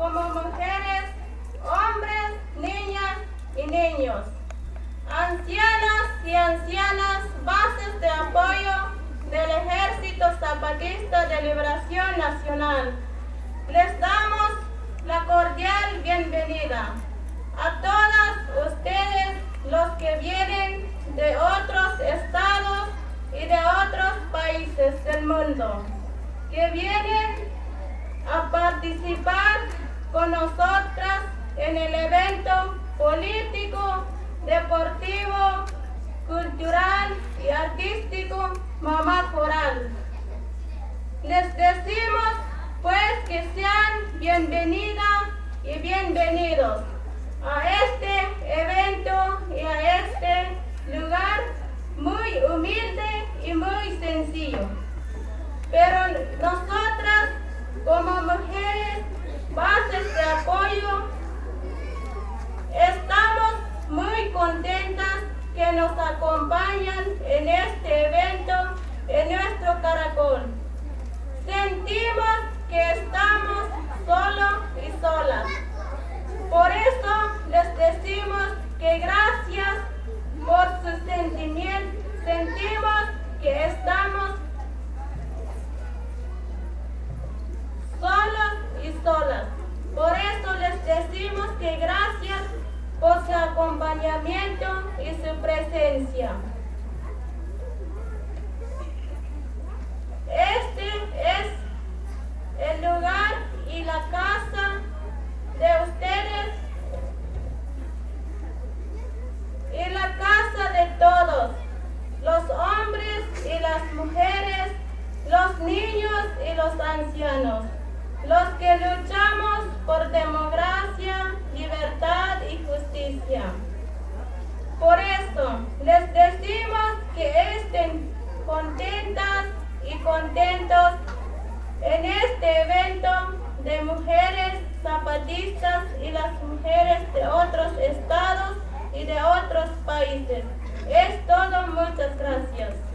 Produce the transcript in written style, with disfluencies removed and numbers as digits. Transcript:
como mujeres, hombres, niñas y niños, ancianas y ancianas, bases de apoyo del Ejército Zapatista de Liberación Nacional. Les damos la cordial bienvenida a todas ustedes, los que vienen de otros estados y de otros países del mundo, que vienen a participar con nosotras en el evento político, deportivo, cultural y artístico Mamá Coral. Les decimos pues que sean bienvenidas y bienvenidos a este evento y a este lugar muy humilde y muy sencillo. Pero nosotras, como mujeres, bases de apoyo, estamos muy contentas que nos acompañan en este evento en nuestro Caracol. Sentimos que estamos solos y solas. Por eso les decimos que gracias por su sentimiento. Sentimos que estamos solos y solas. Por eso les decimos que gracias por su acompañamiento y su presencia. Este es el lugar y la casa de ustedes y la casa de todos, los hombres y las mujeres, los niños y los ancianos, los que luchamos por democracia, libertad y justicia. Por eso les decimos que estén contentas y contentos en este evento de mujeres zapatistas y las mujeres de otros estados y de otros países. Es todo, muchas gracias.